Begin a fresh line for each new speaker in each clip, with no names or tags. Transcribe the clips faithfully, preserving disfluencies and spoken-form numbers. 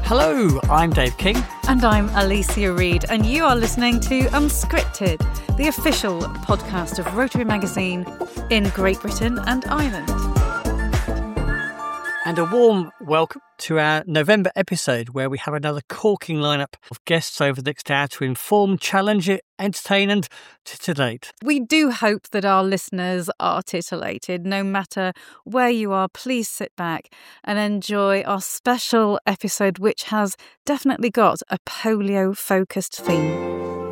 Hello, I'm Dave King.
And I'm Alicia Reid, and you are listening to Unscripted, the official podcast of Rotary Magazine in Great Britain and Ireland.
And a warm welcome to our November episode, where we have another corking lineup of guests over the next hour to inform, challenge, entertain and titillate.
We do hope that our listeners are titillated. No matter where you are, please sit back and enjoy our special episode, which has definitely got a polio-focused theme.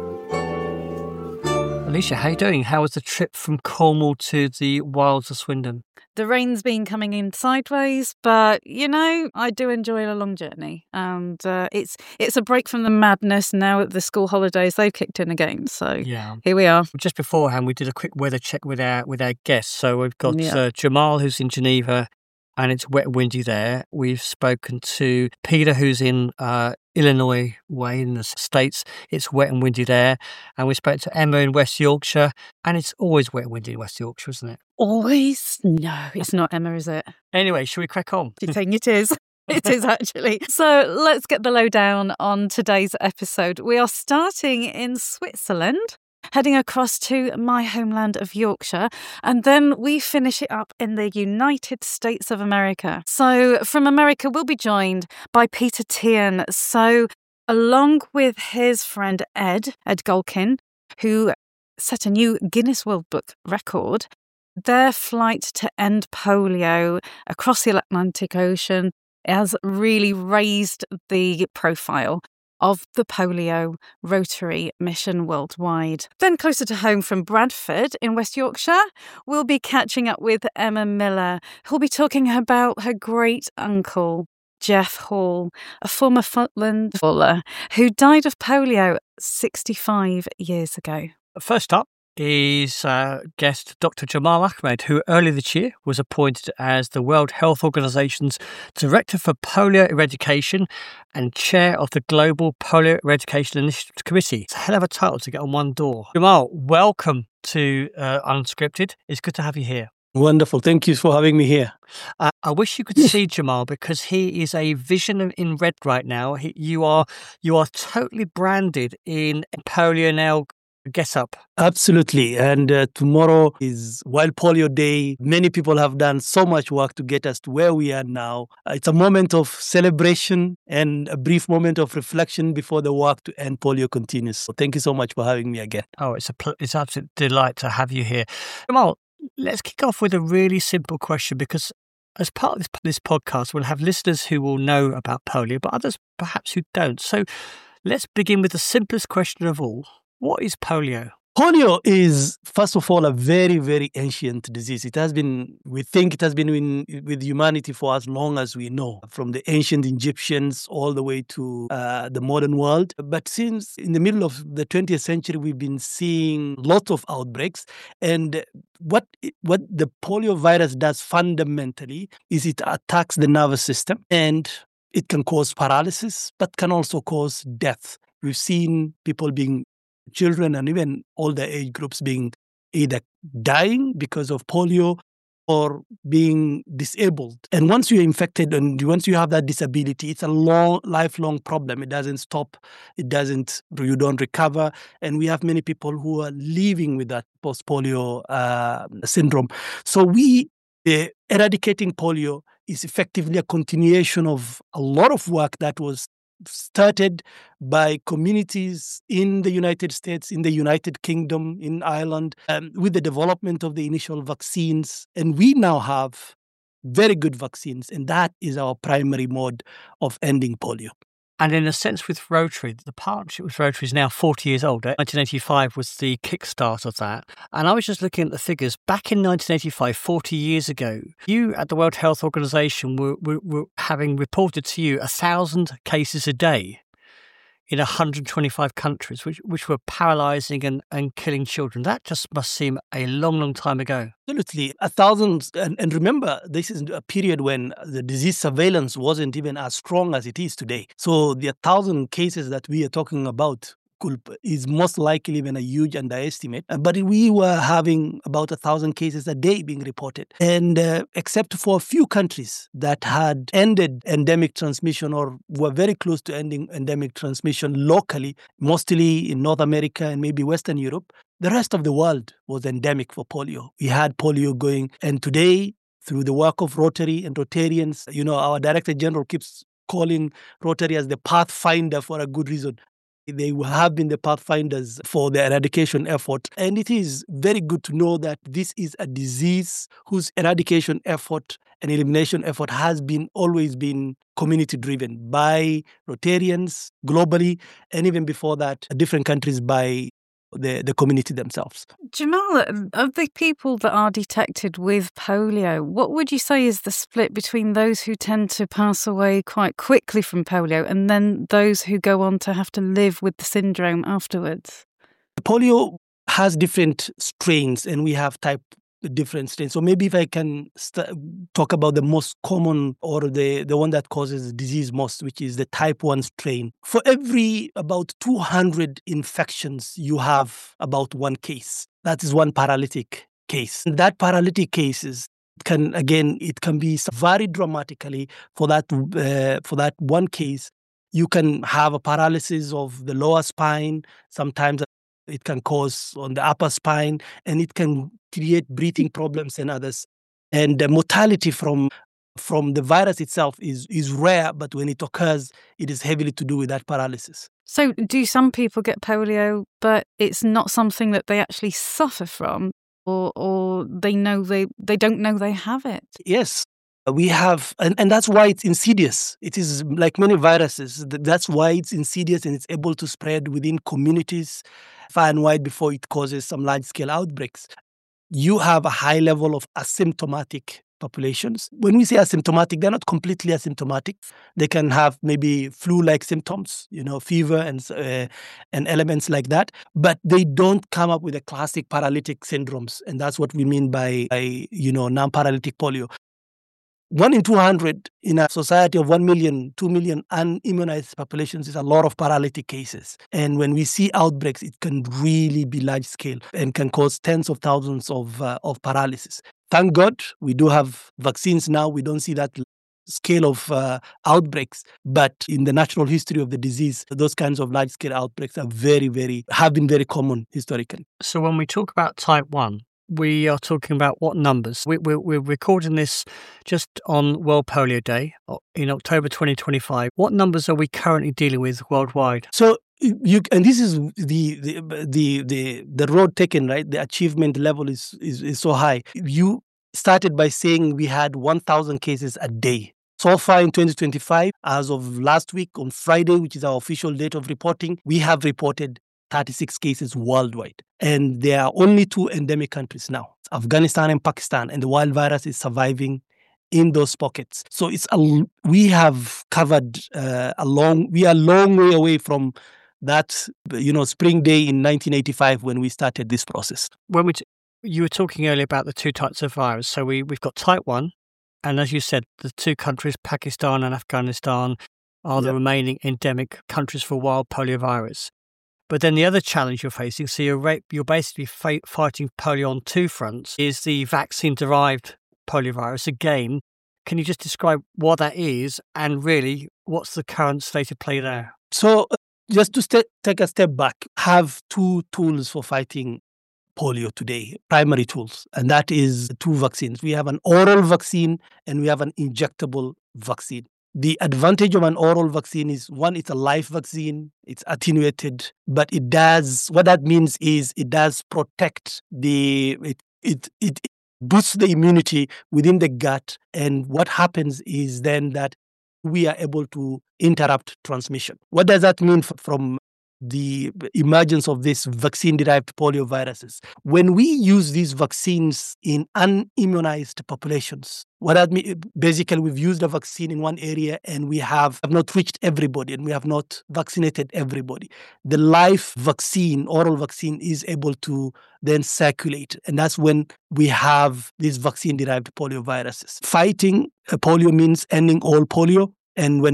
Alicia, how are you doing? How was the trip from Cornwall to the wilds of Swindon?
The rain's been coming in sideways, but, you know, I do enjoy a long journey. And uh, it's it's a break from the madness now that the school holidays, they've kicked in again. So
yeah.
Here we are.
Just beforehand, we did a quick weather check with our with our guests. So we've got
Yeah.
uh, Jamal, who's in Geneva, and it's wet and windy there. We've spoken to Peter, who's in uh, Illinois way in the States. It's wet and windy there. And we spoke to Emma in West Yorkshire, and it's always wet and windy in West Yorkshire, isn't it?
Always? No, it's not Emma, is it?
Anyway, shall we crack on?
Do you think it is? It is actually. So let's get the lowdown on today's episode. We are starting in Switzerland, heading across to my homeland of Yorkshire, and then we finish it up in the United States of America. So from America, we'll be joined by Peter Tian. So along with his friend Ed, Ed Golkin, who set a new Guinness World Book record, their flight to end polio across the Atlantic Ocean has really raised the profile of the polio Rotary mission worldwide. Then closer to home from Bradford in West Yorkshire, we'll be catching up with Emma Miller, who'll be talking about her great uncle, Jeff Hall, a former footballer who died of polio sixty-five years ago.
First up is uh, guest Doctor Jamal Ahmed, who earlier this year was appointed as the World Health Organization's Director for Polio Eradication and Chair of the Global Polio Eradication Initiative Committee. It's a hell of a title to get on one door. Jamal, welcome to uh, Unscripted. It's good to have you here.
Wonderful. Thank you for having me here.
Uh, I wish you could see Jamal, because he is a vision in red right now. He, you are you are totally branded in polio now. Get up.
Absolutely. And uh, tomorrow is Wild Polio Day. Many people have done so much work to get us to where we are now. Uh, it's a moment of celebration and a brief moment of reflection before the work to end polio continues. So thank you so much for having me again.
Oh, it's a pl- it's an absolute delight to have you here. Jamal, let's kick off with a really simple question, because as part of this, this podcast, we'll have listeners who will know about polio, but others perhaps who don't. So let's begin with the simplest question of all. What is polio?
Polio is, first of all, a very, very ancient disease. It has been, we think it has been in, with humanity for as long as we know, from the ancient Egyptians all the way to uh, the modern world. But since in the middle of the twentieth century, we've been seeing lots of outbreaks. And what what the polio virus does fundamentally is it attacks the nervous system, and it can cause paralysis, but can also cause death. We've seen people being children and even older age groups being either dying because of polio or being disabled. And once you're infected and once you have that disability, it's a long, lifelong problem. It doesn't stop. It doesn't, you don't recover. And we have many people who are living with that post-polio uh, syndrome. So we, uh, eradicating polio is effectively a continuation of a lot of work that was started by communities in the United States, in the United Kingdom, in Ireland, um, with the development of the initial vaccines. And we now have very good vaccines, and that is our primary mode of ending polio.
And in a sense, with Rotary, the partnership with Rotary is now forty years old. nineteen eighty-five was the kickstart of that. And I was just looking at the figures. Back in nineteen eighty-five, forty years ago, you at the World Health Organization were, were, were having reported to you a thousand cases a day in one hundred twenty-five countries, which which were paralyzing and, and killing children. That just must seem a long, long time ago.
Absolutely. A thousand. And, and remember, this is a period when the disease surveillance wasn't even as strong as it is today. So the thousand cases that we are talking about could is most likely even a huge underestimate. Uh, But we were having about a thousand cases a day being reported. And uh, except for a few countries that had ended endemic transmission or were very close to ending endemic transmission locally, mostly in North America and maybe Western Europe, the rest of the world was endemic for polio. We had polio going. And today, through the work of Rotary and Rotarians, you know, our Director General keeps calling Rotary as the pathfinder for a good reason. They have been the pathfinders for the eradication effort. And it is very good to know that this is a disease whose eradication effort and elimination effort has been always been community driven by Rotarians globally, and even before that, different countries by the, the community themselves.
Jamal, of the people that are detected with polio, what would you say is the split between those who tend to pass away quite quickly from polio and then those who go on to have to live with the syndrome afterwards?
Polio has different strains, and we have type different strains. So maybe if I can st- talk about the most common or the, the one that causes disease most, which is the type one strain. For every about two hundred infections, you have about one case. That is one paralytic case. And that paralytic cases can, again, it can be vary dramatically for that, uh, for that one case. You can have a paralysis of the lower spine, sometimes it can cause on the upper spine, and it can create breathing problems and others. And the mortality from from the virus itself is, is rare, but when it occurs, it is heavily to do with that paralysis.
So do some people get polio, but it's not something that they actually suffer from, or or they know they, they don't know they have it?
Yes. We have, and, and that's why it's insidious. It is like many viruses. That's why it's insidious and it's able to spread within communities far and wide before it causes some large-scale outbreaks. You have a high level of asymptomatic populations. When we say asymptomatic, they're not completely asymptomatic. They can have maybe flu-like symptoms, you know, fever and uh, and elements like that, but they don't come up with the classic paralytic syndromes, and that's what we mean by, by you know, non-paralytic polio. One in two hundred in a society of one million, two million unimmunized populations is a lot of paralytic cases. And when we see outbreaks, it can really be large scale and can cause tens of thousands of, uh, of paralysis. Thank God we do have vaccines now. We don't see that scale of uh, outbreaks, but in the natural history of the disease, those kinds of large scale outbreaks are very, very, have been very common historically.
So when we talk about type one, we are talking about what numbers? We, we're, we're recording this just on World Polio Day in October twenty twenty-five. What numbers are we currently dealing with worldwide?
So you, and this is the the the the, the road taken, right? The achievement level is, is is so high. You started by saying we had one thousand cases a day. So far in twenty twenty-five, as of last week on Friday, which is our official date of reporting, we have reported thirty-six cases worldwide. And there are only two endemic countries now, Afghanistan and Pakistan, and the wild virus is surviving in those pockets. So it's a, we have covered uh, a long, we are a long way away from that, you know, spring day in nineteen eighty-five when we started this process.
When we t- you were talking earlier about the two types of virus. So we, we've got type one, and as you said, the two countries, Pakistan and Afghanistan, are the
Yep.
remaining endemic countries for wild poliovirus. But then the other challenge you're facing, so you're, ra- you're basically fa- fighting polio on two fronts, is the vaccine-derived poliovirus. Again, can you just describe what that is and really what's the current state of play there?
So uh, just to st- take a step back, have two tools for fighting polio today, primary tools, and that is two vaccines. We have an oral vaccine and we have an injectable vaccine. The advantage of an oral vaccine is, one, it's a live vaccine, it's attenuated, but it does, what that means is it does protect the, it, it, it boosts the immunity within the gut. And what happens is then that we are able to interrupt transmission. What does that mean f- from the emergence of these vaccine-derived polioviruses? When we use these vaccines in unimmunized populations, what that means, basically, we've used a vaccine in one area and we have, have not reached everybody and we have not vaccinated everybody. The live vaccine, oral vaccine, is able to then circulate. And that's when we have these vaccine-derived polioviruses. Fighting polio means ending all polio. And when we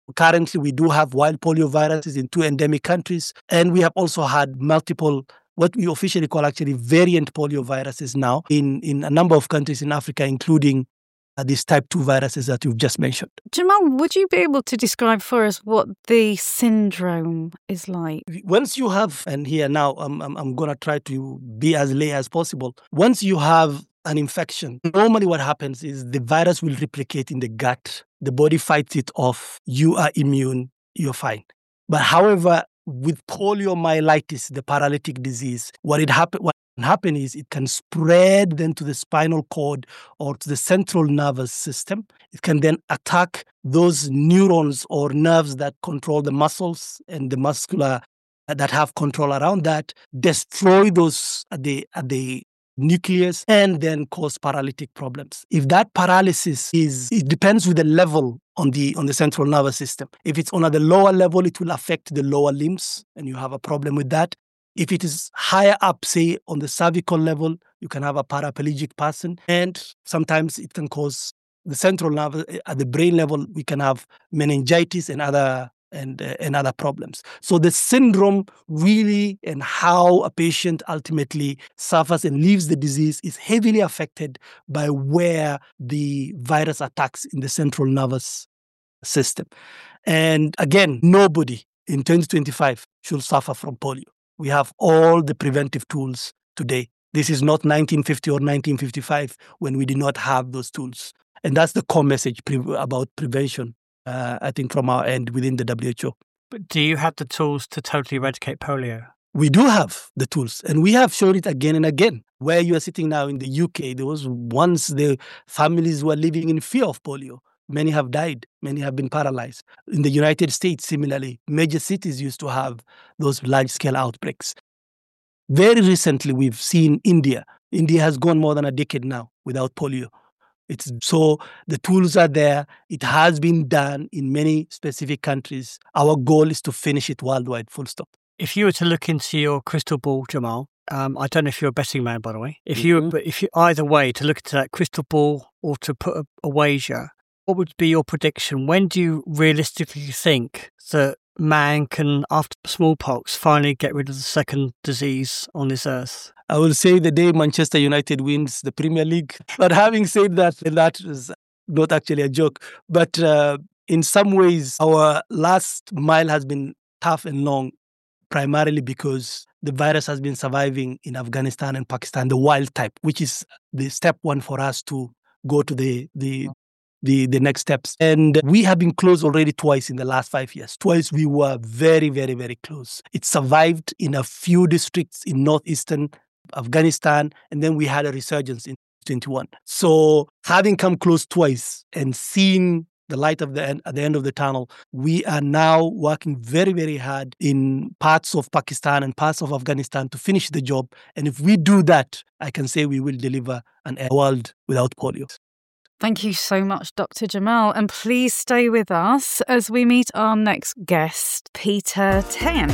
Currently, we do have wild polio viruses in two endemic countries, and we have also had multiple, what we officially call actually variant polio viruses now in, in a number of countries in Africa, including uh, these type two viruses that you've just mentioned.
Jamal, would you be able to describe for us what the syndrome is like?
Once you have, and here now I'm, I'm, I'm going to try to be as lay as possible. Once you have an infection, normally what happens is the virus will replicate in the gut. The body fights it off. You are immune. You're fine. But however, with poliomyelitis, the paralytic disease, what it happen, what can happen is it can spread then to the spinal cord or to the central nervous system. It can then attack those neurons or nerves that control the muscles and the muscular that have control around that, destroy those at the at the nucleus, and then cause paralytic problems. If that paralysis is, it depends with the level on the on the central nervous system. If it's on the lower level, it will affect the lower limbs, and you have a problem with that. If it is higher up, say on the cervical level, you can have a paraplegic person, and sometimes it can cause the central nerve at the brain level. We can have meningitis and other and uh, and other problems. So the syndrome really and how a patient ultimately suffers and leaves the disease is heavily affected by where the virus attacks in the central nervous system. And again, nobody in twenty twenty-five should suffer from polio. We have all the preventive tools today. This is not nineteen fifty or nineteen fifty-five when we did not have those tools. And that's the core message pre- about prevention. Uh, I think from our end within the W H O.
But do you have the tools to totally eradicate polio?
We do have the tools, and we have shown it again and again. Where you are sitting now in the U K, there was once the families were living in fear of polio. Many have died. Many have been paralyzed. In the United States, similarly, major cities used to have those large-scale outbreaks. Very recently, we've seen India. India has gone more than a decade now without polio. It's so the tools are there. It has been done in many specific countries. Our goal is to finish it worldwide, full stop.
If you were to look into your crystal ball, Jamal, um, I don't know if you're a betting man, by the way. If mm-hmm. you, but if you either way to look into that crystal ball or to put a, a wager, what would be your prediction? When do you realistically think that man can, after smallpox, finally get rid of the second disease on this earth?
I will say the day Manchester United wins the Premier League. But having said that, that is not actually a joke. But uh, in some ways, our last mile has been tough and long, primarily because the virus has been surviving in Afghanistan and Pakistan, the wild type, which is the step one for us to go to the the the, the next steps. And we have been close already twice in the last five years. Twice we were very, very, very close. It survived in a few districts in northeastern Afghanistan, and then we had a resurgence in twenty-one. So having come close twice and seen the light of the end, at the end of the tunnel, we are now working very, very hard in parts of Pakistan and parts of Afghanistan to finish the job. And if we do that, I can say we will deliver an world without polio.
Thank you so much, Doctor Jamal. And please stay with us as we meet our next guest, Peter Tan.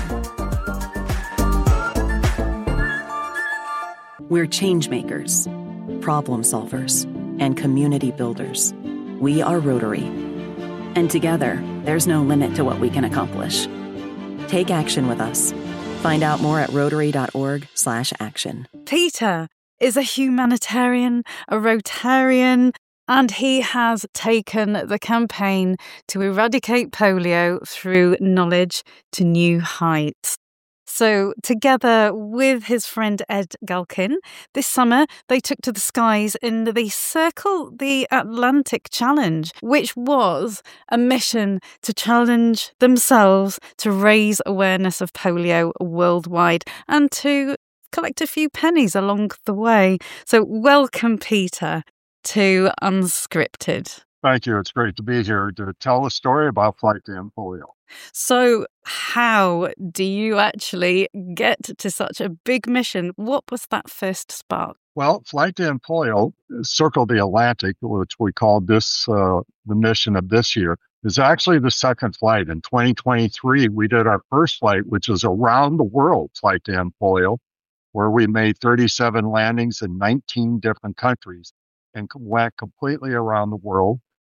We're change makers, problem solvers, and community builders. We are Rotary. And together, there's no limit to what we can accomplish. Take action with us. Find out more at rotary.org slash action.
Peter is a humanitarian, a Rotarian, and he has taken the campaign to eradicate polio through knowledge to new heights. So together with his friend Ed Galkin, this summer they took to the skies in the Circle the Atlantic Challenge, which was a mission to challenge themselves to raise awareness of polio worldwide and to collect a few pennies along the way. So welcome, Peter, to Unscripted.
Thank you. It's great to be here to tell a story about Flight to End Polio.
So how do you actually get to such a big mission? What was that first spark?
Well, Flight to End Polio, Circle the Atlantic, which we called this uh, the mission of this year, is actually the second flight. In twenty twenty-three, we did our first flight, which was around the world, Flight to End Polio, where we made thirty-seven landings in nineteen different countries and went completely around the world.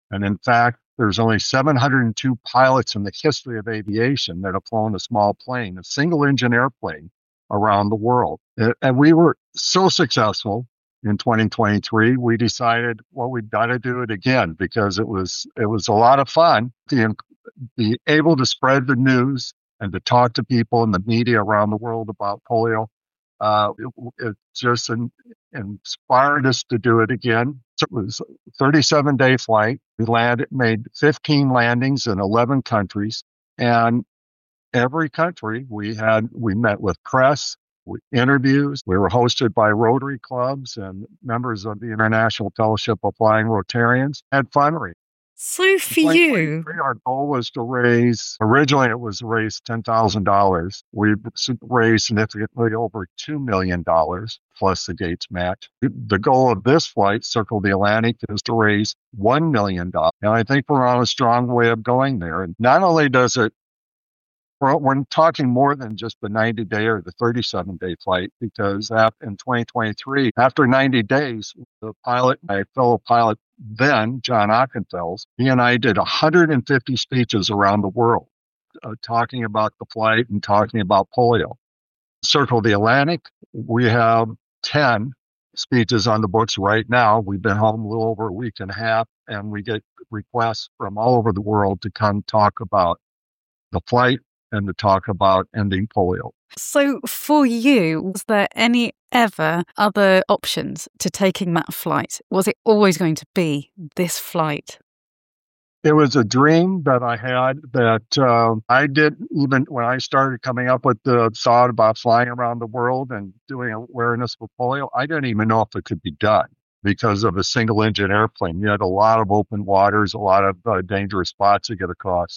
And in fact, there's only seven hundred two pilots in the history of aviation that have flown a small plane, a single engine airplane around the world. And we were so successful in twenty twenty-three, we decided, well, we've got to do it again because it was it was a lot of fun to be able to spread the news and to talk to people in the media around the world about polio. Uh, it, it just in, inspired us to do it again. So it was a thirty-seven day flight. We landed, made fifteen landings in eleven countries, and every country we had, we met with press, we, interviews. We were hosted by Rotary clubs and members of the International Fellowship of Flying Rotarians. Had fundraising.
So for you,
our goal was to raise, originally it was to raise ten thousand dollars. We raised significantly over two million dollars plus the Gates match. The goal of this flight, Circle the Atlantic, is to raise one million dollars. And I think we're on a strong way of going there. And not only does it, we're, we're talking more than just the ninety day or the thirty-seven day flight, because in twenty twenty-three, after ninety days, the pilot, my fellow pilot then, John Ockenfels, he and I did one hundred fifty speeches around the world, uh, talking about the flight and talking about polio. Circle the Atlantic, we have ten speeches on the books right now. We've been home a little over a week and a half, and we get requests from all over the world to come talk about the flight and to talk about ending polio.
So for you, was there any ever other options to taking that flight? Was it always going to be this flight?
It was a dream that I had that uh, I didn't even, when I started coming up with the thought about flying around the world and doing awareness for polio, I didn't even know if it could be done because of a single engine airplane. You had a lot of open waters, a lot of uh, dangerous spots to get across.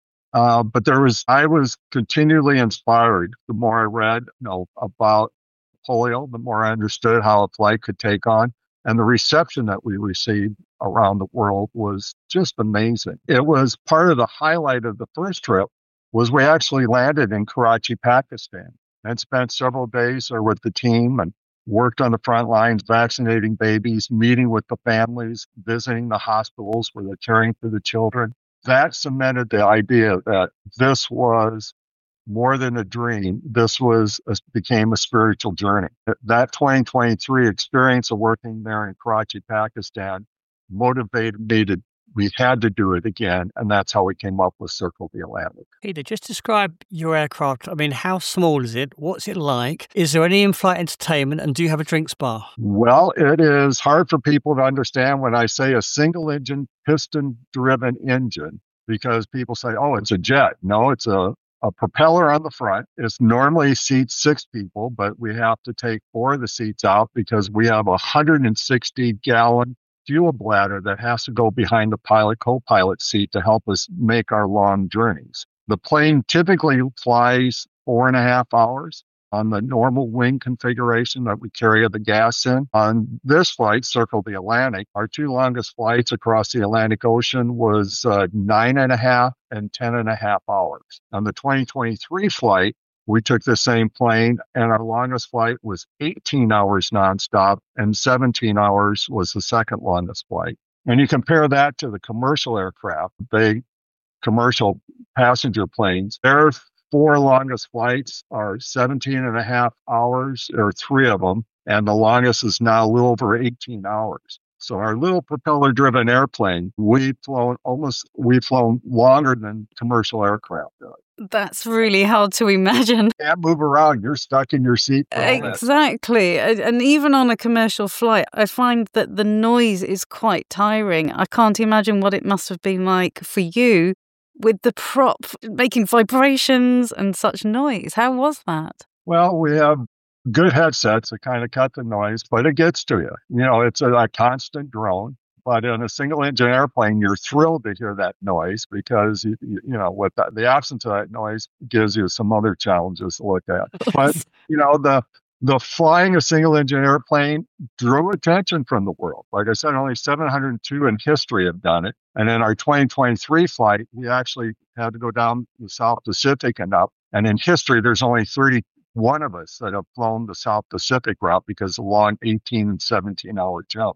Uh, but there was, I was continually inspired. The more I read, you know, about polio, the more I understood how a flight could take on. And the reception that we received around the world was just amazing. It was part of the highlight of the first trip was we actually landed in Karachi, Pakistan, and spent several days there with the team and worked on the front lines, vaccinating babies, meeting with the families, visiting the hospitals where they're caring for the children. That cemented the idea that this was more than a dream. This was a, became a spiritual journey. That twenty twenty-three experience of working there in Karachi, Pakistan, motivated me to, we had to do it again. And that's how we came up with Circle the Atlantic.
Peter, just describe your aircraft. I mean, how small is it? What's it like? Is there any in-flight entertainment? And do you have a drinks bar?
Well, it is hard for people to understand when I say a single engine, piston-driven engine, because people say, oh, it's a jet. No, it's a A propeller on the front. It normally seats six people, but we have to take four of the seats out because we have a one hundred sixty gallon fuel bladder that has to go behind the pilot co-pilot seat to help us make our long journeys. The plane typically flies four and a half hours on the normal wing configuration that we carry the gas in. On this flight, Circle the Atlantic, our two longest flights across the Atlantic Ocean was uh, nine and a half and ten and a half hours. On the twenty twenty-three flight, we took the same plane, and our longest flight was eighteen hours nonstop, and seventeen hours was the second longest flight. And you compare that to the commercial aircraft, big commercial passenger planes, they're four longest flights are seventeen and a half hours, or three of them, and the longest is now a little over eighteen hours. So our little propeller-driven airplane, we've flown almost, we've flown longer than commercial aircraft does.
That's really hard to imagine.
You can't move around. You're stuck in your seat.
Exactly. And even on a commercial flight, I find that the noise is quite tiring. I can't imagine what it must have been like for you with the prop making vibrations and such noise. How was that?
Well, we have good headsets that kind of cut the noise, but it gets to you. You know, it's a, a constant drone. But in a single engine airplane, you're thrilled to hear that noise because, you, you, you know, with the, the absence of that noise gives you some other challenges to look at. But, you know, the the flying a single engine airplane drew attention from the world. Like I said, only seven hundred two in history have done it. And in our twenty twenty-three flight, we actually had to go down the South Pacific and up. And in history, there's only thirty-one of us that have flown the South Pacific route because of the long eighteen and seventeen hour jump.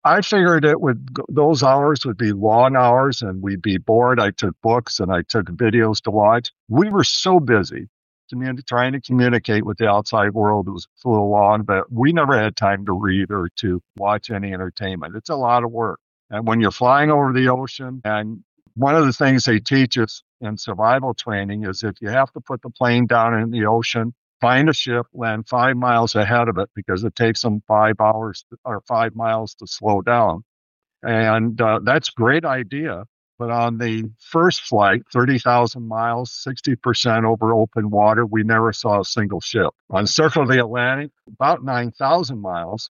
I figured it would, those hours would be long hours and we'd be bored. I took books and I took videos to watch. We were so busy communi- trying to communicate with the outside world. It was flew along, but we never had time to read or to watch any entertainment. It's a lot of work. And when you're flying over the ocean, and one of the things they teach us in survival training is if you have to put the plane down in the ocean, find a ship, land five miles ahead of it because it takes them five hours or five miles to slow down. And uh, that's a great idea. But on the first flight, thirty thousand miles, sixty percent over open water, we never saw a single ship. On Circle of the Atlantic, about nine thousand miles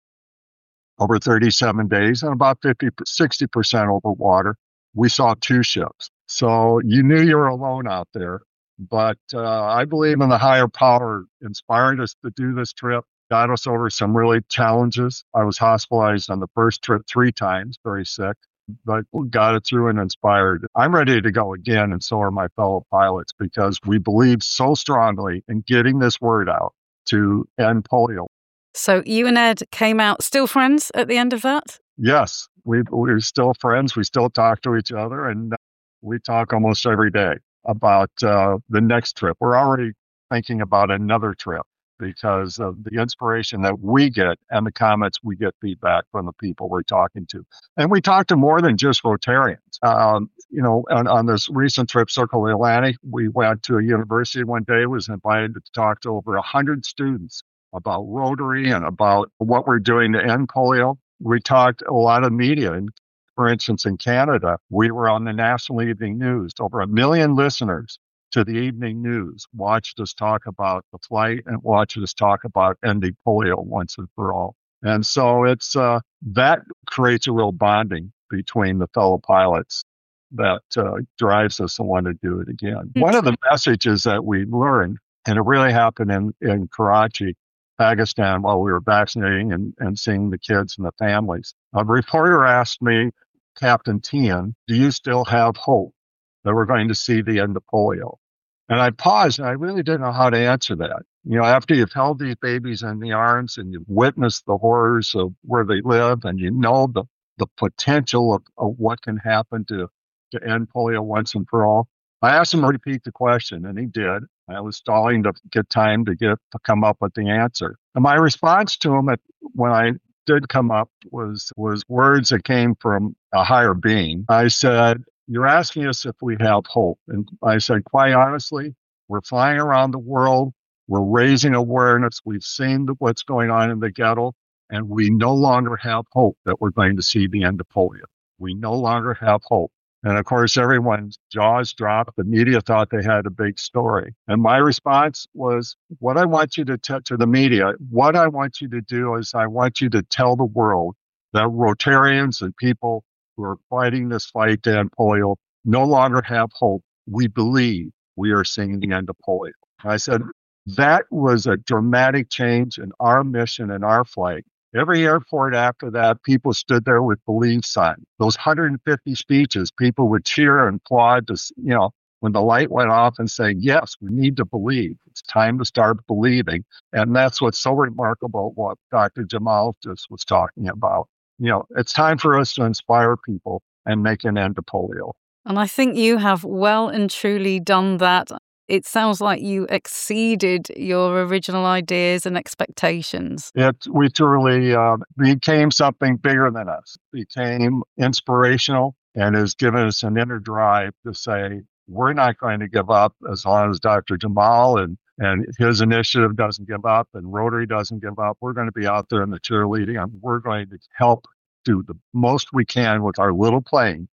over thirty-seven days, and about fifty, sixty percent over water, we saw two ships. So you knew you were alone out there. But uh, I believe in the higher power inspiring us to do this trip, got us over some really challenges. I was hospitalized on the first trip three times, very sick, but we got it through and inspired. I'm ready to go again, and so are my fellow pilots, because we believe so strongly in getting this word out to end polio.
So you and Ed came out still friends at the end of that?
Yes, we, we're still friends. We still talk to each other, and we talk almost every day about uh, the next trip. We're already thinking about another trip because of the inspiration that we get and the comments we get feedback from the people we're talking to. And we talk to more than just Rotarians. Um, you know, on, on this recent trip, Circle of the Atlantic, we went to a university one day, was invited to talk to over one hundred students about Rotary and about what we're doing to end polio. We talked a lot of media. And for instance, in Canada, we were on the national evening news. Over a million listeners to the evening news watched us talk about the flight and watched us talk about ending polio once and for all. And so it's uh, that creates a real bonding between the fellow pilots that uh, drives us to want to do it again. One of the messages that we learned, and it really happened in, in Karachi, Pakistan, while we were vaccinating and, and seeing the kids and the families, a reporter asked me, Captain Tian, do you still have hope that we're going to see the end of polio? And I paused, and I really didn't know how to answer that. You know, after you've held these babies in the arms and you've witnessed the horrors of where they live, and you know the, the potential of, of what can happen to, to end polio once and for all, I asked him to repeat the question, and he did. I was stalling to get time to get to come up with the answer. And my response to him at, when I did come up was was words that came from a higher being. I said, you're asking us if we have hope. And I said, quite honestly, we're flying around the world. We're raising awareness. We've seen what's going on in the ghetto, and we no longer have hope that we're going to see the end of polio. We no longer have hope. And of course, everyone's jaws dropped. The media thought they had a big story. And my response was, what I want you to tell to the media, what I want you to do is I want you to tell the world that Rotarians and people who are fighting this fight to end polio no longer have hope. We believe we are seeing the end of polio. And I said, that was a dramatic change in our mission and our flight. Every airport after that, people stood there with believe signs. Those one hundred fifty speeches, people would cheer and applaud to, you know, when the light went off and say, yes, we need to believe. It's time to start believing. And that's what's so remarkable what Doctor Jamal just was talking about. You know, it's time for us to inspire people and make an end to polio.
And I think you have well and truly done that. It sounds like you exceeded your original ideas and expectations.
It, we truly uh, became something bigger than us, became inspirational, and has given us an inner drive to say, we're not going to give up as long as Doctor Jamal and, and his initiative doesn't give up and Rotary doesn't give up. We're going to be out there in the cheerleading, and we're going to help do the most we can with our little plane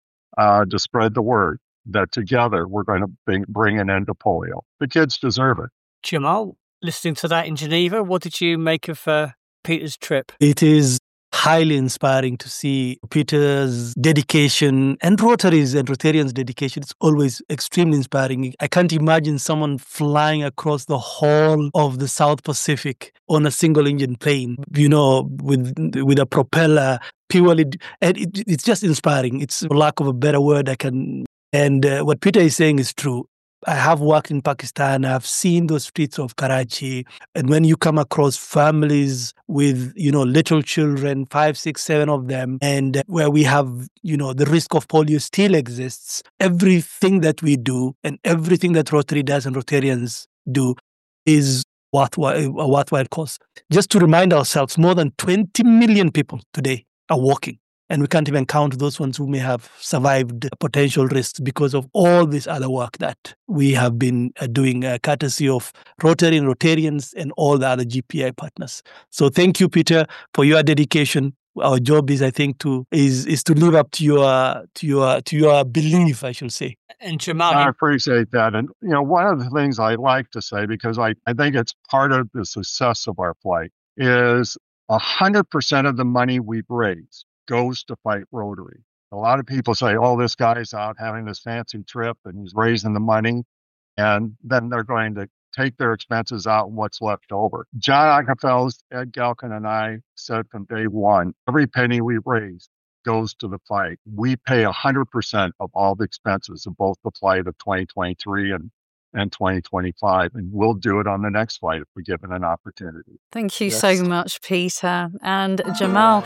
uh, to spread the word that together we're going to bring, bring an end to polio. The kids deserve it.
Jamal, listening to that in Geneva, what did you make of uh, Peter's trip?
It is highly inspiring to see Peter's dedication and Rotary's and Rotarians' dedication. It's always extremely inspiring. I can't imagine someone flying across the whole of the South Pacific on a single engine plane, you know, with with a propeller, purely. And it, it's just inspiring. It's, for lack of a better word, I can. And uh, what Peter is saying is true. I have worked in Pakistan. I've seen those streets of Karachi. And when you come across families with, you know, little children, five, six, seven of them, and where we have, you know, the risk of polio still exists, everything that we do and everything that Rotary does and Rotarians do is worthwhile, a worthwhile cause. Just to remind ourselves, more than twenty million people today are walking. And we can't even count those ones who may have survived potential risks because of all this other work that we have been uh, doing, uh, courtesy of Rotary and Rotarians and all the other G P I partners. So thank you, Peter, for your dedication. Our job is, I think, to is is to live up to your to your to your belief, I should say.
And Jamal,
I appreciate that. And, you know, one of the things I like to say, because I, I think it's part of the success of our flight, is one hundred percent of the money we've raised goes to fight Rotary. A lot of people say, oh, this guy's out having this fancy trip and he's raising the money. And then they're going to take their expenses out and what's left over. John Ackerfeld, Ed Galkin, and I said from day one, every penny we raise goes to the flight. We pay one hundred percent of all the expenses of both the flight of twenty twenty-three and, and twenty twenty-five. And we'll do it on the next flight if we're given an opportunity.
Thank you
Yes.
so much, Peter. And Jamal.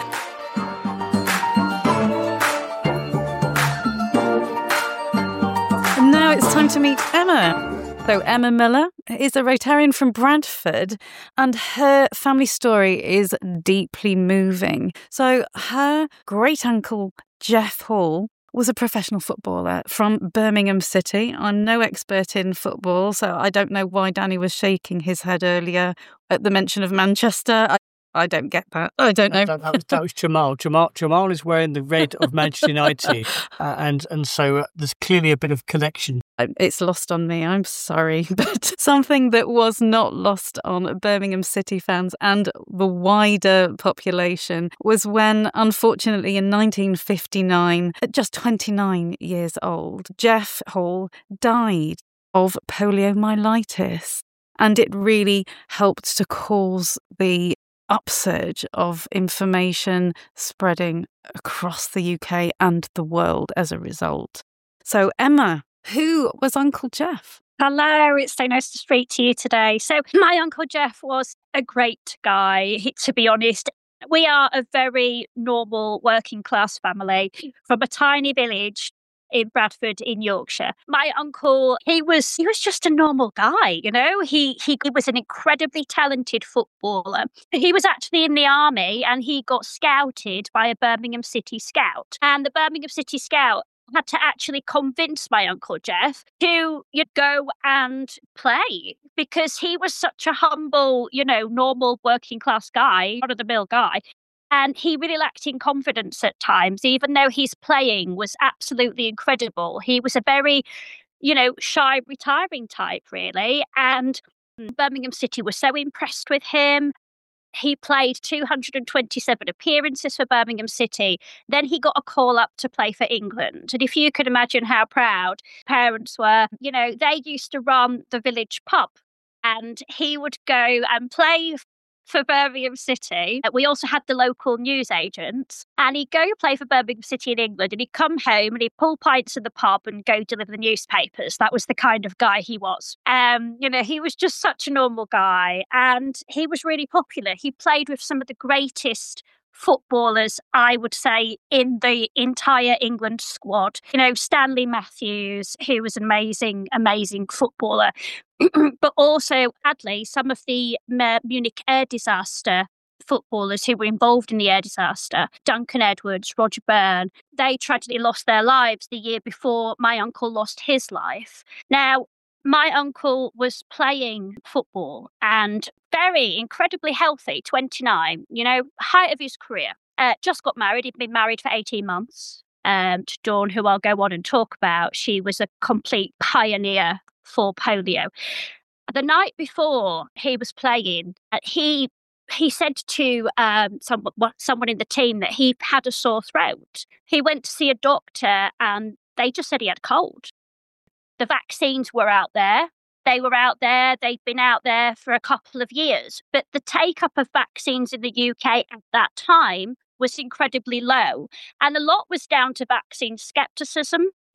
And now it's time to meet Emma. So Emma Miller is a Rotarian from Bradford, and her family story is deeply moving. So her great-uncle, Jeff Hall, was a professional footballer from Birmingham City. I'm no expert in football, so I don't know why Danny was shaking his head earlier at the mention of Manchester. I, I don't get that. I don't know.
That, that, was, that was Jamal. Jamal. Jamal is wearing the red of Manchester United, uh, and and so uh, there's clearly a bit of connection.
It's lost on me, I'm sorry, but something that was not lost on Birmingham City fans and the wider population was when, unfortunately, in nineteen fifty-nine, at just twenty-nine years old, Jeff Hall died of poliomyelitis. And it really helped to cause the upsurge of information spreading across the U K and the world as a result. So, Emma, who was Uncle Jeff?
Hello, it's so nice to speak to you today. So my Uncle Jeff was a great guy, he- to be honest. We are a very normal working class family from a tiny village in Bradford in Yorkshire. My uncle, he was he was just a normal guy, you know. He he, he was an incredibly talented footballer. He was actually in the army and he got scouted by a Birmingham City Scout. And the Birmingham City Scout had to actually convince my Uncle Jeff to you'd go and play because he was such a humble, you know, normal working class guy, run of the mill guy. And he really lacked in confidence at times, even though his playing was absolutely incredible. He was a very, you know, shy, retiring type, really. And Birmingham City was so impressed with him. He played two hundred twenty-seven appearances for Birmingham City. Then he got a call up to play for England. And if you could imagine how proud parents were, you know, they used to run the village pub and he would go and play for Birmingham City. We also had the local news agents, and he'd go play for Birmingham City in England, and he'd come home and he'd pull pints in the pub and go deliver the newspapers. That was the kind of guy he was. Um, you know, he was just such a normal guy, and he was really popular. He played with some of the greatest footballers, I would say, in the entire England squad. You know, Stanley Matthews, who was an amazing, amazing footballer. But also, sadly, some of the uh, Munich air disaster footballers who were involved in the air disaster, Duncan Edwards, Roger Byrne, they tragically lost their lives the year before my uncle lost his life. Now, my uncle was playing football and very incredibly healthy, twenty-nine, you know, height of his career. Uh, just got married. He'd been married for eighteen months. Um, to Dawn, who I'll go on and talk about, she was a complete pioneer for polio. The night before he was playing, uh, he he said to um, someone, someone in the team that he had a sore throat. He went to see a doctor and they just said he had a cold. The vaccines were out there. They were out there. They'd been out there for a couple of years. But the take-up of vaccines in the U K at that time was incredibly low. And a lot was down to vaccine skepticism.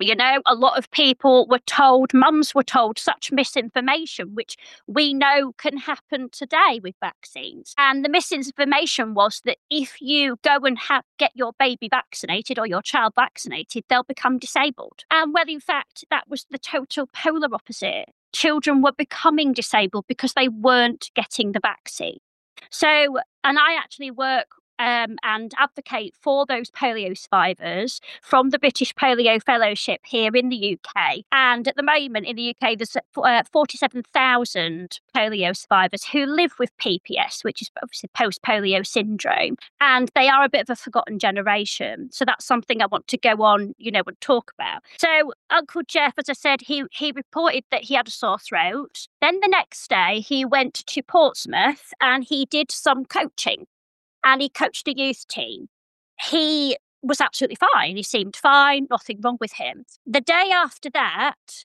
You know, a lot of people were told, mums were told such misinformation, which we know can happen today with vaccines. And the misinformation was that if you go and ha- get your baby vaccinated or your child vaccinated, they'll become disabled. And when in fact, that was the total polar opposite. Children were becoming disabled because they weren't getting the vaccine. So, and I actually work Um, and advocate for those polio survivors from the British Polio Fellowship here in the U K. And at the moment in the U K, there's uh, forty-seven thousand polio survivors who live with P P S, which is obviously post-polio syndrome. And they are a bit of a forgotten generation. So that's something I want to go on, you know, and talk about. So Uncle Jeff, as I said, he, he reported that he had a sore throat. Then the next day, he went to Portsmouth and he did some coaching. And he coached a youth team. He was absolutely fine. He seemed fine, nothing wrong with him. The day after that,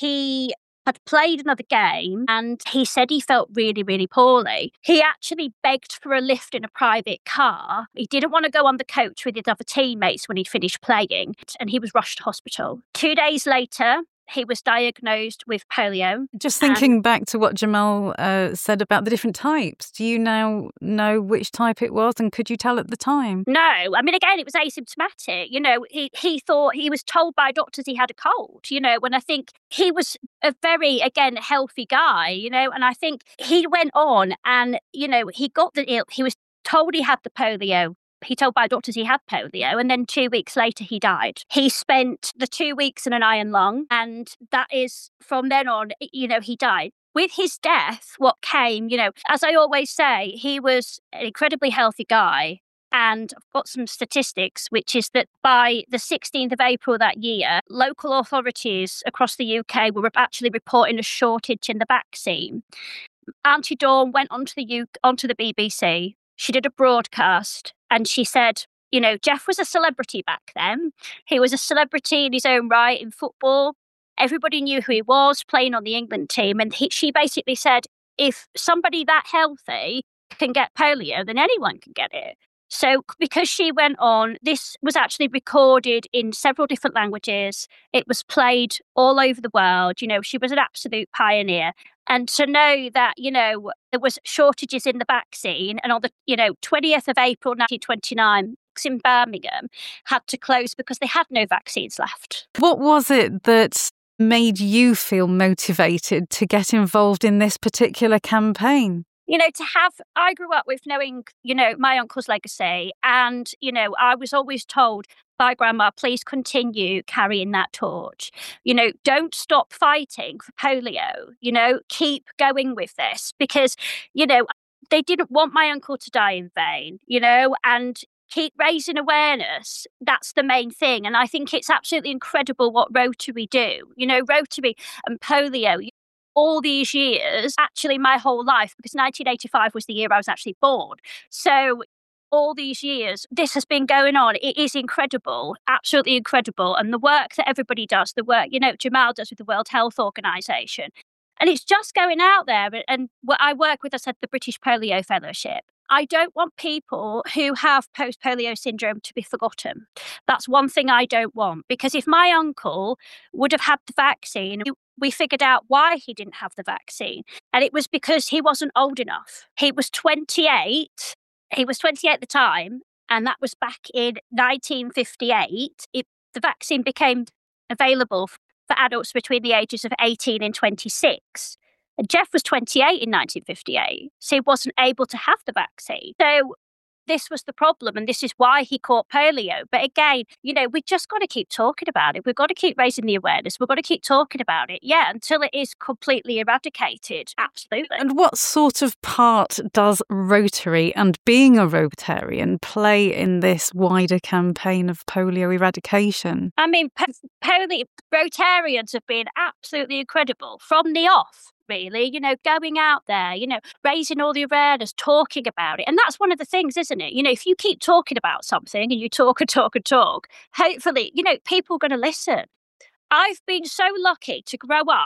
he had played another game and he said he felt really, really poorly. He actually begged for a lift in a private car. He didn't want to go on the coach with his other teammates when he'd finished playing, and he was rushed to hospital. Two days later, he was diagnosed with polio.
Just thinking back to what Jamal uh, said about the different types, do you now know which type it was, and could you tell at the time?
No, I mean, again, it was asymptomatic. You know, he, he thought, he was told by doctors he had a cold, you know, when I think he was a very, again, healthy guy, you know, and I think he went on and, you know, he got the ill, he was told he had the polio. He told by doctors he had polio, and then two weeks later he died. He spent the two weeks in an iron lung, and that is from then on, you know, he died. With his death, what came, you know, as I always say, he was an incredibly healthy guy. And I've got some statistics, which is that by the sixteenth of April that year, local authorities across the U K were actually reporting a shortage in the vaccine. Auntie Dawn went onto the U- onto the B B C. She did a broadcast and she said, you know, Jeff was a celebrity back then. He was a celebrity in his own right in football. Everybody knew who he was, playing on the England team. And he, she basically said, if somebody that healthy can get polio, then anyone can get it. So because she went on, this was actually recorded in several different languages. It was played all over the world. You know, she was an absolute pioneer. And to know that, you know, there was shortages in the vaccine, and on the, you know, twentieth of April nineteen twenty-nine, in Birmingham had to close because they had no vaccines left.
What was it that made you feel motivated to get involved in this particular campaign?
You know, to have, I grew up with knowing, you know, my uncle's legacy. And, you know, I was always told by grandma, please continue carrying that torch. You know, don't stop fighting for polio. You know, keep going with this because, you know, they didn't want my uncle to die in vain, you know, and keep raising awareness. That's the main thing. And I think it's absolutely incredible what Rotary do. You know, Rotary and polio, all these years, actually my whole life, because nineteen eighty-five was the year I was actually born. So all these years, this has been going on. It is incredible, absolutely incredible. And the work that everybody does, the work, you know, Jamal does with the World Health Organization. And it's just going out there. And what I work with, I said, the British Polio Fellowship. I don't want people who have post-polio syndrome to be forgotten. That's one thing I don't want. Because if my uncle would have had the vaccine, we figured out why he didn't have the vaccine. And it was because he wasn't old enough. He was twenty-eight. He was twenty-eight at the time. And that was back in nineteen fifty-eight. It, the vaccine became available for adults between the ages of eighteen and twenty-six. And Jeff was twenty-eight in nineteen fifty-eight, so he wasn't able to have the vaccine. So this was the problem, and this is why he caught polio. But again, you know, we've just got to keep talking about it. We've got to keep raising the awareness. We've got to keep talking about it, yeah, until it is completely eradicated. Absolutely.
And what sort of part does Rotary and being a Rotarian play in this wider campaign of polio eradication?
I mean, po- polio, Rotarians have been absolutely incredible from the off. Really, you know, going out there, you know, raising all the awareness, talking about it. And that's one of the things, isn't it? You know, if you keep talking about something and you talk and talk and talk, hopefully, you know, people are going to listen. I've been so lucky to grow up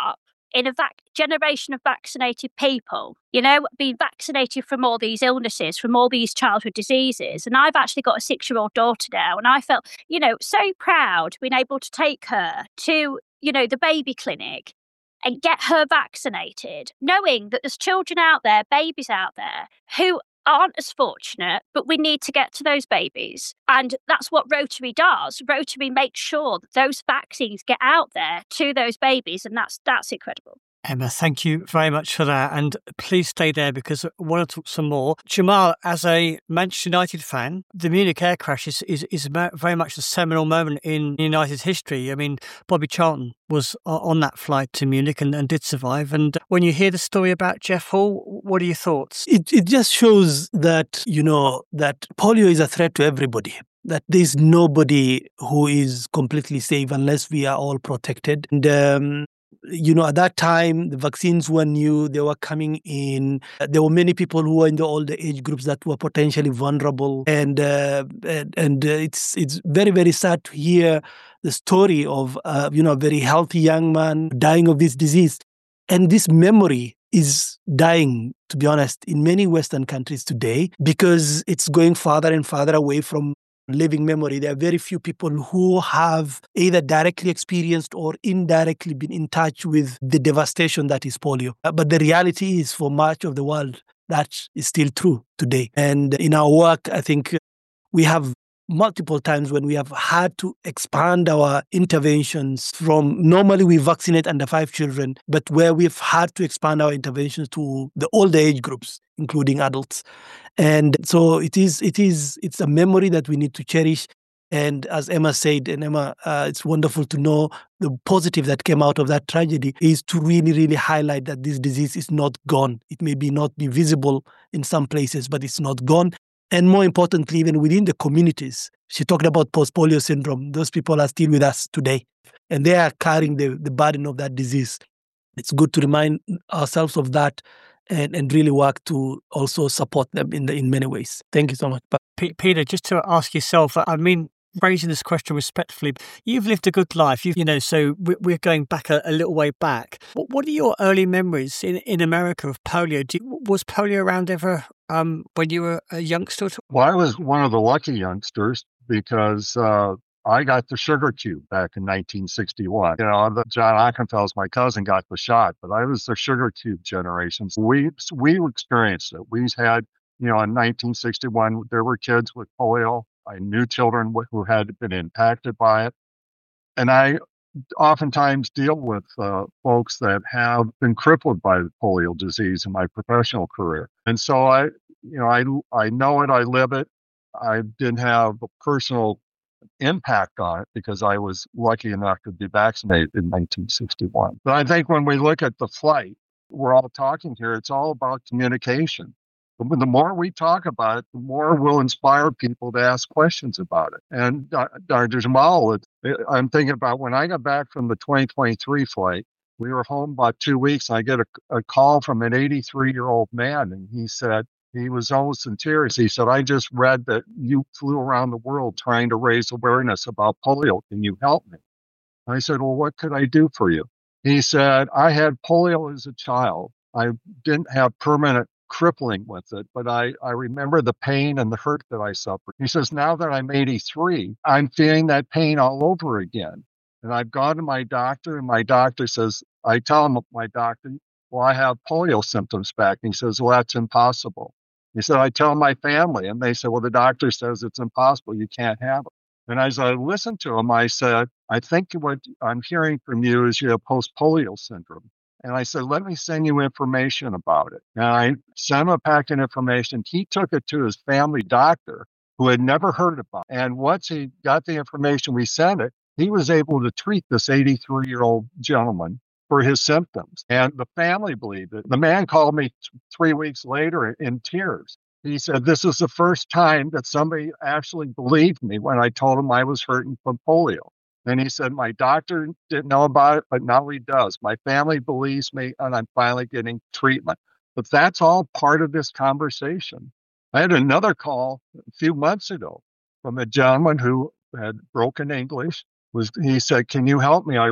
in a vac- generation of vaccinated people, you know, being vaccinated from all these illnesses, from all these childhood diseases. And I've actually got a six-year-old daughter now, and I felt, you know, so proud being able to take her to, you know, the baby clinic and get her vaccinated, knowing that there's children out there, babies out there, who aren't as fortunate, but we need to get to those babies. And that's what Rotary does. Rotary makes sure that those vaccines get out there to those babies, and that's that's incredible.
Emma, thank you very much for that. And please stay there because I want to talk some more. Jamal, as a Manchester United fan, the Munich air crash is, is, is very much a seminal moment in United's history. I mean, Bobby Charlton was on that flight to Munich and, and did survive. And when you hear the story about Jeff Hall, what are your thoughts?
It, it just shows that, you know, that polio is a threat to everybody. That there's nobody who is completely safe unless we are all protected. And, um, you know, at that time, the vaccines were new, they were coming in. There were many people who were in the older age groups that were potentially vulnerable. And uh, and, and uh, it's it's very, very sad to hear the story of, uh, you know, a very healthy young man dying of this disease. And this memory is dying, to be honest, in many Western countries today because it's going farther and farther away from living memory. There are very few people who have either directly experienced or indirectly been in touch with the devastation that is polio. But the reality is, for much of the world, that is still true today. And in our work, I think we have multiple times when we have had to expand our interventions from normally we vaccinate under five children, but where we've had to expand our interventions to the older age groups, including adults. And so it is, it is, it's a memory that we need to cherish. And as Emma said, and Emma, uh, it's wonderful to know the positive that came out of that tragedy is to really, really highlight that this disease is not gone. It may be not be visible in some places, but it's not gone. And more importantly, even within the communities, she talked about post-polio syndrome. Those people are still with us today, and they are carrying the, the burden of that disease. It's good to remind ourselves of that and, and really work to also support them in the, in many ways. Thank you so much.
P- Peter, just to ask yourself, I mean, raising this question respectfully, you've lived a good life, you've, you know, so we're going back a, a little way back. What, what are your early memories in, in America of polio? Do you, was polio around ever um, when you were a youngster?
Well, I was one of the lucky youngsters because uh, I got the sugar cube back in nineteen sixty-one. You know, the, John Ockenfell's my cousin got the shot, but I was the sugar cube generation. So we, we experienced it. We had, you know, in nineteen sixty-one, there were kids with polio. I knew children who had been impacted by it. And I oftentimes deal with uh, folks that have been crippled by polio disease in my professional career. And so I, you know, I, I know it, I live it. I didn't have a personal impact on it because I was lucky enough to be vaccinated in nineteen sixty-one. But I think when we look at the flight, we're all talking here, it's all about communication. The more we talk about it, the more we'll inspire people to ask questions about it. And Doctor Jamal, I'm thinking about when I got back from the twenty twenty-three flight, we were home about two weeks. And I get a, a call from an eighty-three-year-old man, and he said, he was almost in tears. He said, I just read that you flew around the world trying to raise awareness about polio. Can you help me? And I said, well, what could I do for you? He said, I had polio as a child. I didn't have permanent crippling with it, but I, I remember the pain and the hurt that I suffered. He says, now that I'm eighty-three, I'm feeling that pain all over again. And I've gone to my doctor, and my doctor says, I tell him, my doctor, well, I have polio symptoms back. And he says, well, that's impossible. He said, I tell my family, and they said, well, the doctor says it's impossible. You can't have it. And as I listened to him, I said, I think what I'm hearing from you is you have post-polio syndrome. And I said, let me send you information about it. And I sent him a packet of information. He took it to his family doctor who had never heard about it. And once he got the information, we sent it, he was able to treat this eighty-three-year-old gentleman for his symptoms. And the family believed it. The man called me th- three weeks later in tears. He said, this is the first time that somebody actually believed me when I told him I was hurting from polio. And he said, my doctor didn't know about it, but now he does. My family believes me, and I'm finally getting treatment. But that's all part of this conversation. I had another call a few months ago from a gentleman who had broken English. Was He said, can you help me? I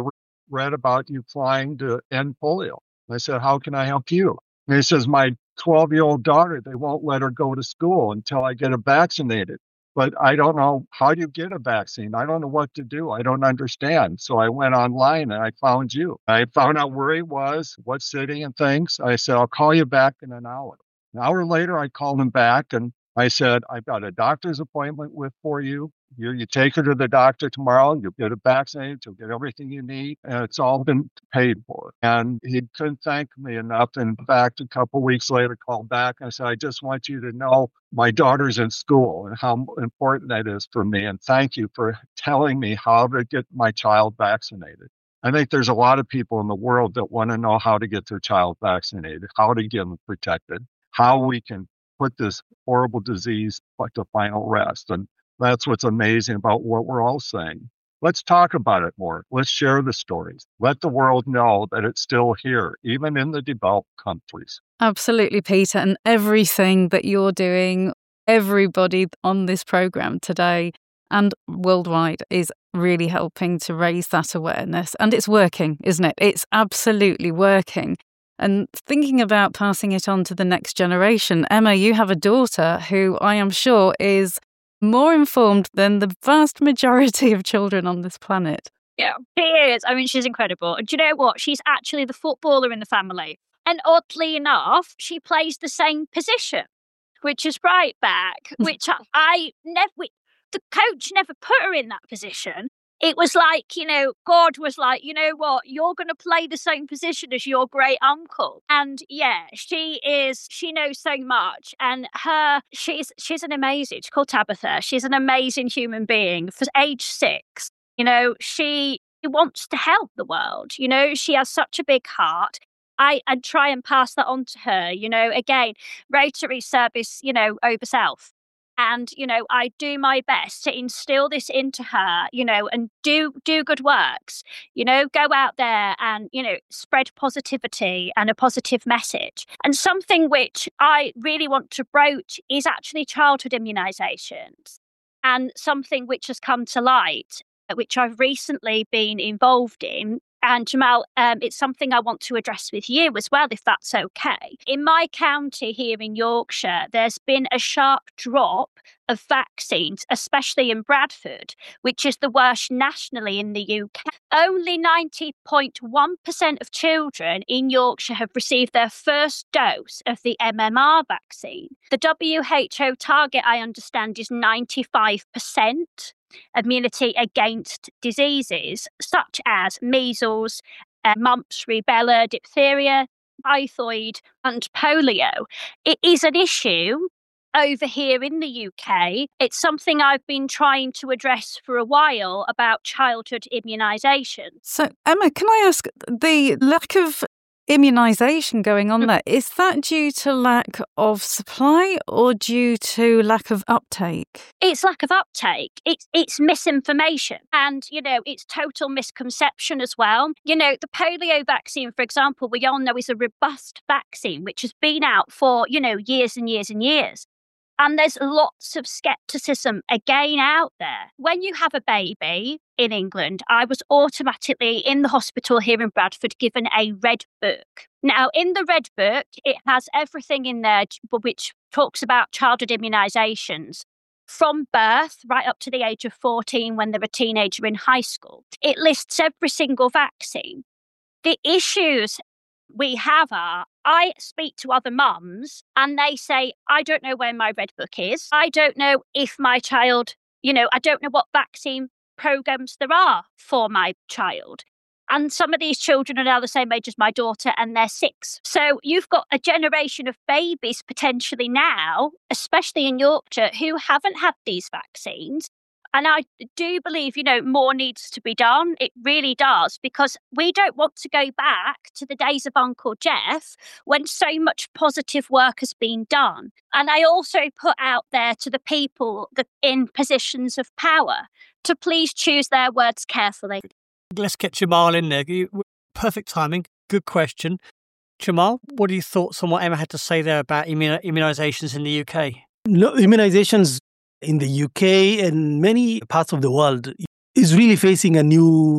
read about you flying to end polio. I said, how can I help you? And he says, my twelve-year-old daughter, they won't let her go to school until I get her vaccinated. But I don't know, how do you get a vaccine? I don't know what to do. I don't understand. So I went online and I found you. I found out where he was, what city and things. I said, I'll call you back in an hour. An hour later, I called him back and I said, I've got a doctor's appointment with for you. You, you take her to the doctor tomorrow, you'll get her vaccinated, you'll get everything you need, and it's all been paid for. And he couldn't thank me enough. In fact, a couple of weeks later, called back and I said, I just want you to know my daughter's in school and how important that is for me. And thank you for telling me how to get my child vaccinated. I think there's a lot of people in the world that want to know how to get their child vaccinated, how to get them protected, how we can put this horrible disease to final rest. And that's what's amazing about what we're all saying. Let's talk about it more. Let's share the stories. Let the world know that it's still here, even in the developed countries.
Absolutely, Peter. And everything that you're doing, everybody on this program today and worldwide is really helping to raise that awareness. And it's working, isn't it? It's absolutely working. And thinking about passing it on to the next generation, Emma, you have a daughter who I am sure is more informed than the vast majority of children on this planet.
Yeah, she is. I mean, she's incredible. And do you know what? She's actually the footballer in the family. And oddly enough, she plays the same position, which is right back, which I, I never, the coach never put her in that position. It was like, you know, God was like, you know what, you're going to play the same position as your great uncle. And yeah, she is, she knows so much. And her, she's, she's an amazing, she's called Tabitha. She's an amazing human being. For age six, you know, she wants to help the world. You know, she has such a big heart. I, I try and pass that on to her, you know, again, Rotary service, you know, over self. And, you know, I do my best to instill this into her, you know, and do do good works, you know, go out there and, you know, spread positivity and a positive message. And something which I really want to broach is actually childhood immunisations, and something which has come to light, which I've recently been involved in. And Jamal, um, it's something I want to address with you as well, if that's okay. In my county here in Yorkshire, there's been a sharp drop of vaccines, especially in Bradford, which is the worst nationally in the U K. Only ninety point one percent of children in Yorkshire have received their first dose of the M M R vaccine. The W H O target, I understand, is ninety-five percent. Immunity against diseases such as measles, uh, mumps, rubella, diphtheria, typhoid, and polio. It is an issue over here in the U K. It's something I've been trying to address for a while about childhood immunisation.
So, Emma, can I ask, the lack of immunisation going on there, is that due to lack of supply or due to lack of uptake?
It's lack of uptake. It's it's misinformation, and you know, it's total misconception as well. You know, the polio vaccine, for example, we all know is a robust vaccine which has been out for, you know, years and years and years. And there's lots of scepticism again out there. When you have a baby in England, I was automatically in the hospital here in Bradford given a red book. Now, in the red book, it has everything in there which talks about childhood immunisations from birth right up to the age of fourteen when they're a teenager in high school. It lists every single vaccine. The issues we have are, I speak to other mums and they say, I don't know where my red book is. I don't know if my child, you know, I don't know what vaccine programs there are for my child. And some of these children are now the same age as my daughter and they're six. So you've got a generation of babies potentially now, especially in Yorkshire, who haven't had these vaccines. And I do believe, you know, more needs to be done. It really does, because we don't want to go back to the days of Uncle Jeff when so much positive work has been done. And I also put out there to the people that in positions of power to please choose their words carefully.
Let's get Jamal in there. Perfect timing. Good question. Jamal, what are your thoughts on what Emma had to say there about immun- immunisations in the U K?
No, immunizations in the U K and many parts of the world is really facing a new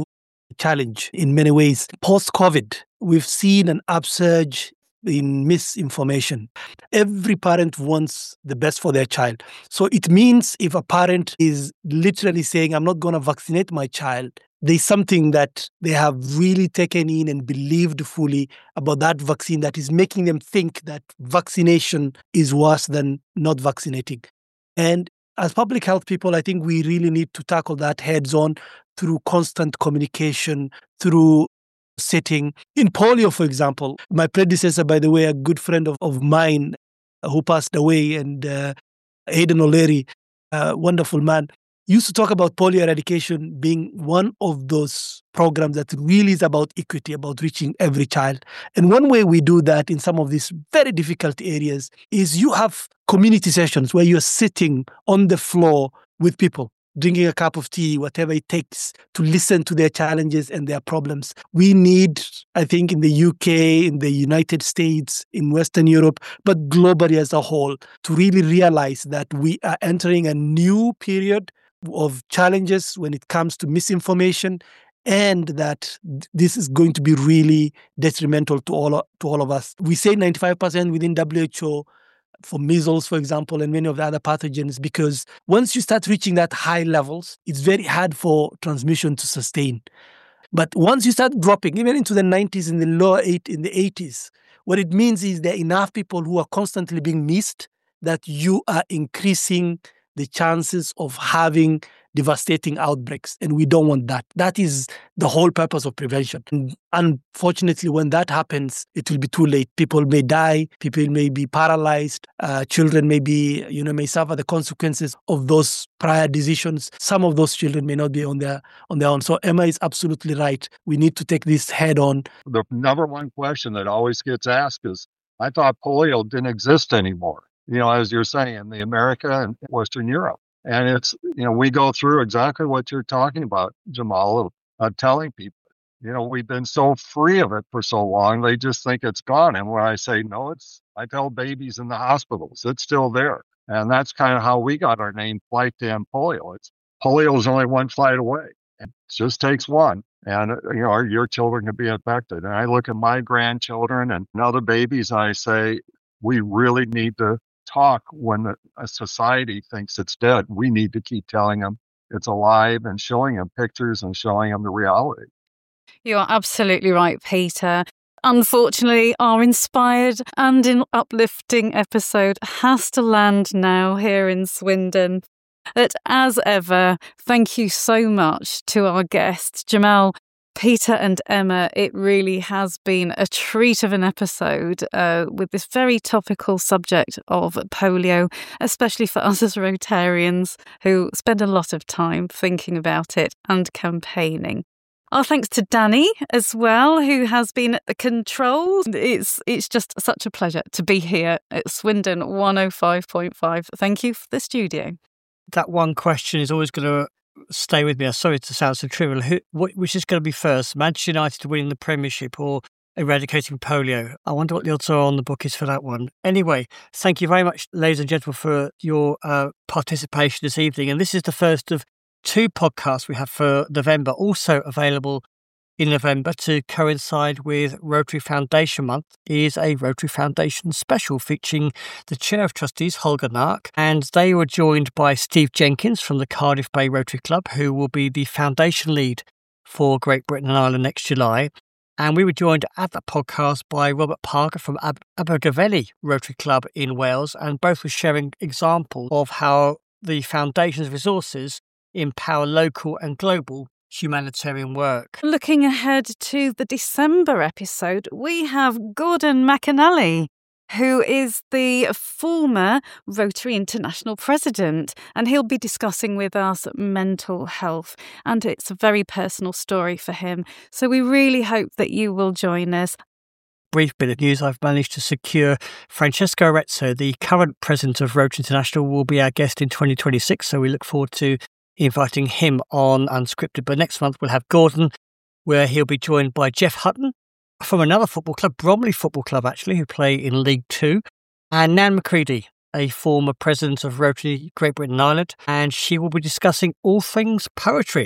challenge in many ways. Post-COVID, we've seen an upsurge in misinformation. Every parent wants the best for their child. So it means if a parent is literally saying, I'm not going to vaccinate my child, there's something that they have really taken in and believed fully about that vaccine that is making them think that vaccination is worse than not vaccinating. And as public health people, I think we really need to tackle that heads on through constant communication, through setting. In polio, for example, my predecessor, by the way, a good friend of, of mine uh, who passed away, and uh, Aidan O'Leary, a wonderful man, used to talk about polio eradication being one of those programs that really is about equity, about reaching every child. And one way we do that in some of these very difficult areas is you have community sessions where you're sitting on the floor with people, drinking a cup of tea, whatever it takes to listen to their challenges and their problems. We need, I think, in the U K, in the United States, in Western Europe, but globally as a whole, to really realize that we are entering a new period of challenges when it comes to misinformation, and that this is going to be really detrimental to all, to all of us. We say ninety-five percent within W H O for measles, for example, and many of the other pathogens, because once you start reaching that high levels, it's very hard for transmission to sustain. But once you start dropping, even into the nineties, in the lower eight, in the eighties, what it means is there are enough people who are constantly being missed that you are increasing the chances of having devastating outbreaks. And we don't want that. That is the whole purpose of prevention. And unfortunately, when that happens, it will be too late. People may die, people may be paralyzed, uh, children may be, you know, may suffer the consequences of those prior decisions. Some of those children may not be on their on their own. So Emma is absolutely right. We need to take this head on.
The number one question that always gets asked is, I thought polio didn't exist anymore. You know, as you're saying, in the America and Western Europe. And it's, you know, we go through exactly what you're talking about, Jamal, of uh, telling people, you know, we've been so free of it for so long, they just think it's gone. And when I say, no, it's, I tell babies in the hospitals, it's still there. And that's kind of how we got our name, Flight to End Polio. It's, polio is only one flight away. It just takes one. And, you know, your children can be affected. And I look at my grandchildren and other babies, and I say, we really need to talk when the, a society thinks it's dead. We need to keep telling them it's alive and showing them pictures and showing them the reality.
You are absolutely right, Peter. Unfortunately, our inspired and in uplifting episode has to land now here in Swindon. But as ever, thank you so much to our guests, Jamal, Peter and Emma. It really has been a treat of an episode uh, with this very topical subject of polio, especially for us as Rotarians who spend a lot of time thinking about it and campaigning. Our thanks to Danny as well, who has been at the controls. It's it's just such a pleasure to be here at Swindon one oh five point five. Thank you for the studio.
That one question is always going to stay with me. I'm sorry to sound so trivial. Who, which is going to be first, Manchester United winning the Premiership or eradicating polio? I wonder what the odds are on the bookies for that one. Anyway, thank you very much, ladies and gentlemen, for your uh, participation this evening. And this is the first of two podcasts we have for November, also available in November to coincide with Rotary Foundation Month, is a Rotary Foundation special featuring the Chair of Trustees, Holger Nark, and they were joined by Steve Jenkins from the Cardiff Bay Rotary Club, who will be the foundation lead for Great Britain and Ireland next July. And we were joined at that podcast by Robert Parker from Ab- Abergavenny Rotary Club in Wales, and both were sharing examples of how the Foundation's resources empower local and global humanitarian work.
Looking ahead to the December episode, we have Gordon McAnally, who is the former Rotary International president, and he'll be discussing with us mental health, and it's a very personal story for him. So we really hope that you will join us.
Brief bit of news, I've managed to secure Francesco Arezzo, the current president of Rotary International, will be our guest in twenty twenty-six, so we look forward to inviting him on Unscripted. But next month we'll have Gordon, where he'll be joined by Jeff Hutton from another football club, Bromley Football Club actually, who play in League Two, and Nan McCready, a former president of Rotary Great Britain and Ireland, and she will be discussing all things poetry.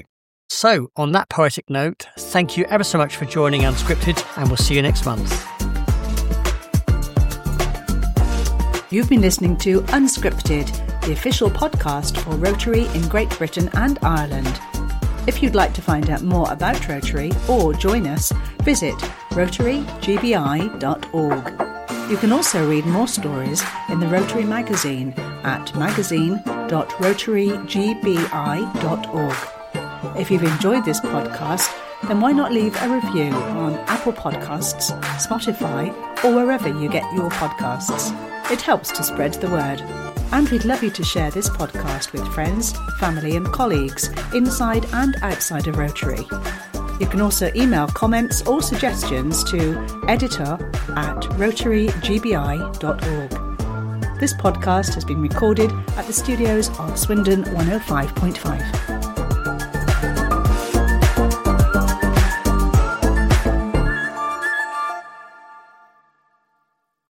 So, on that poetic note, thank you ever so much for joining Unscripted, and we'll see you next month.
You've been listening to Unscripted, the official podcast for Rotary in Great Britain and Ireland. If you'd like to find out more about Rotary or join us, visit rotary g b i dot org. You can also read more stories in the Rotary magazine at magazine dot rotary g b i dot org. If you've enjoyed this podcast, then why not leave a review on Apple Podcasts, Spotify, or wherever you get your podcasts. It helps to spread the word. And we'd love you to share this podcast with friends, family and colleagues inside and outside of Rotary. You can also email comments or suggestions to editor at rotary g b i dot org. This podcast has been recorded at the studios of Swindon one oh five point five.